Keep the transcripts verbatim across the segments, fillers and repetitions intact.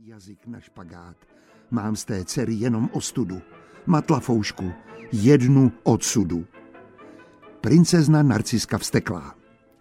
jazyk na špagát. Mám z té dcery jenom ostudu. Matlafoušku, jednu odsudu. Princezna Narciska vzteklá.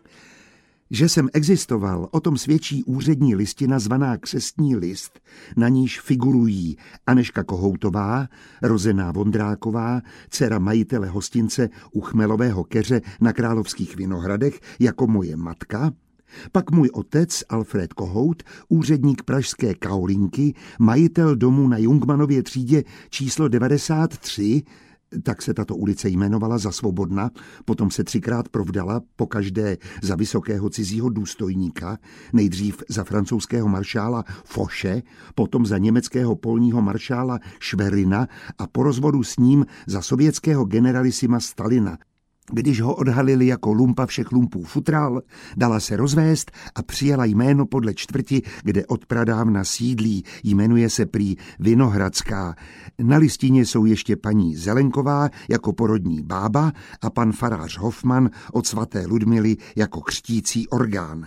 Že jsem existoval, o tom svědčí úřední listina zvaná křestní list, na níž figurují Anežka Kohoutová, rozená Vondráková, dcera majitele hostince u Chmelového keře na Královských Vinohradech jako moje matka, pak můj otec Alfred Kohout, úředník pražské Kaolinky, majitel domu na Jungmanově třídě číslo devadesát tři, tak se tato ulice jmenovala za Svobodna, potom se třikrát provdala, pokaždé za vysokého cizího důstojníka, nejdřív za francouzského maršála Foše, potom za německého polního maršála Šverina a po rozvodu s ním za sovětského generalisima Stalina. Když ho odhalili jako lumpa všech lumpů futral, dala se rozvést a přijala jméno podle čtvrti, kde odpradávna sídlí, jmenuje se prý Vinohradská. Na listině jsou ještě paní Zelenková jako porodní bába a pan farář Hofman od svaté Ludmily jako křtící orgán.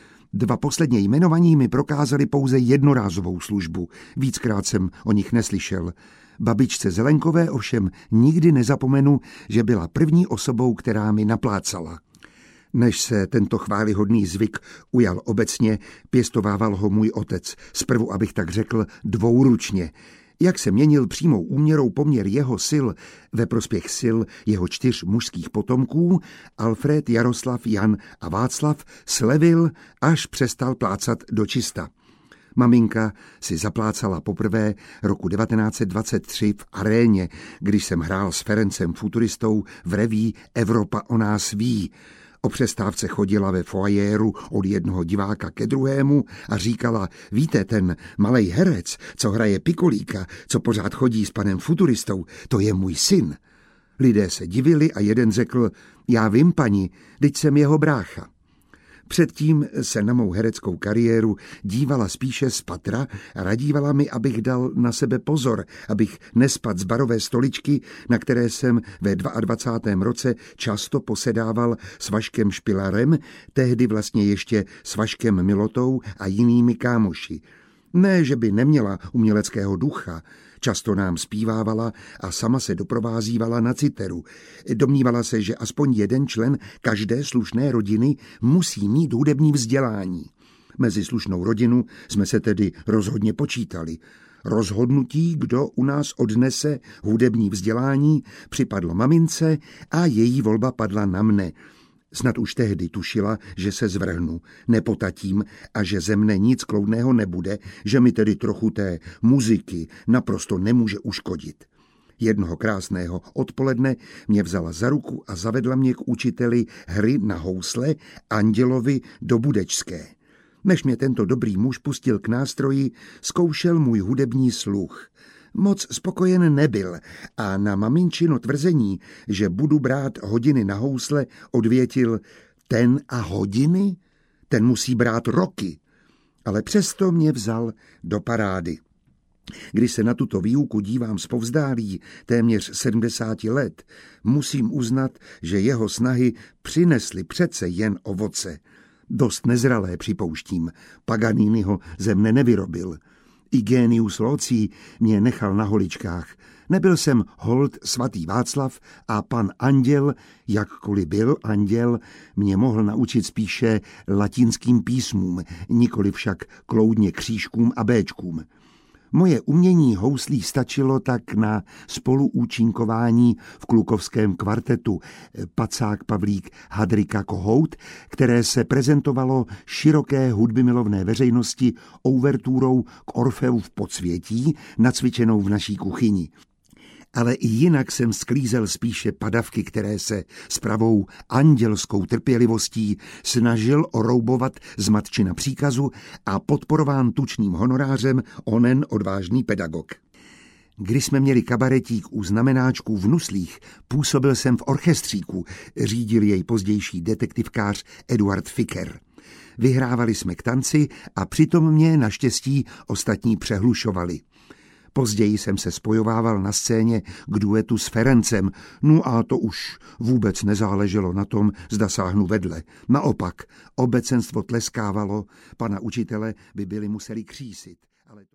Dva posledně jmenovaní mi prokázali pouze jednorázovou službu, víckrát jsem o nich neslyšel. Babičce Zelenkové ovšem nikdy nezapomenu, že byla první osobou, která mi naplácala. Než se tento chvályhodný zvyk ujal obecně, pěstovával ho můj otec, zprvu, abych tak řekl, dvouručně. Jak se měnil přímou úměrou poměr jeho sil ve prospěch sil jeho čtyř mužských potomků, Alfred, Jaroslav, Jan a Václav slevil, až přestal plácat dočista. Maminka si zaplácala poprvé roku devatenáct set dvacet tři v aréně, když jsem hrál s Ferencem Futuristou v reví Evropa o nás ví. O přestávce chodila ve foajéru od jednoho diváka ke druhému a říkala, víte, ten malej herec, co hraje Pikolíka, co pořád chodí s panem Futuristou, to je můj syn. Lidé se divili a jeden řekl, já vím, paní, vždyť jsem jeho brácha. Předtím se na mou hereckou kariéru dívala spíše z patra a radívala mi, abych dal na sebe pozor, abych nespadl z barové stoličky, na které jsem ve dvacátém druhém roce často posedával s Vaškem Špilarem, tehdy vlastně ještě s Vaškem Milotou a jinými kámoši. Ne, že by neměla uměleckého ducha, často nám zpívávala a sama se doprovázívala na citeru. Domnívala se, že aspoň jeden člen každé slušné rodiny musí mít hudební vzdělání. Mezi slušnou rodinu jsme se tedy rozhodně počítali. Rozhodnutí, kdo u nás odnese hudební vzdělání, připadlo mamince a její volba padla na mne. Snad už tehdy tušila, že se zvrhnu, nepotatím a že ze mne nic kloudného nebude, že mi tedy trochu té muziky naprosto nemůže uškodit. Jednoho krásného odpoledne mě vzala za ruku a zavedla mě k učiteli hry na housle Andělovi do Budečské. Než mě tento dobrý muž pustil k nástroji, zkoušel můj hudební sluch. Moc spokojen nebyl a na maminčino tvrzení, že budu brát hodiny na housle, odvětil, ten a hodiny? Ten musí brát roky. Ale přesto mě vzal do parády. Když se na tuto výuku dívám zpovzdálí téměř sedmdesáti let, musím uznat, že jeho snahy přinesly přece jen ovoce. Dost nezralé, připouštím, Paganiniho ze mne nevyrobil. I genius loci mě nechal na holičkách. Nebyl jsem hold svatý Václav a pan Anděl, jakkoliv byl anděl, mě mohl naučit spíše latinským písmům, nikoli však kloudně křížkům a béčkům. Moje umění houslí stačilo tak na spoluúčinkování v klukovském kvartetu Pacák, Pavlík, Hadrika, Kohout, které se prezentovalo široké hudbymilovné veřejnosti ouvertůrou k Orfeu v podsvětí, nacvičenou v naší kuchyni. Ale i jinak jsem sklízel spíše padavky, které se s pravou andělskou trpělivostí snažil oroubovat z matčina příkazu a podporován tučným honorářem onen odvážný pedagog. Když jsme měli kabaretík u znamenáčků v Nuslích, působil jsem v orchestříku, řídil jej pozdější detektivkář Eduard Ficker. Vyhrávali jsme k tanci a přitom mě naštěstí ostatní přehlušovali. Později jsem se spojovával na scéně k duetu s Ferencem, no a to už vůbec nezáleželo na tom, zda sáhnu vedle. Naopak, obecenstvo tleskávalo, pana učitele by byli museli křísit.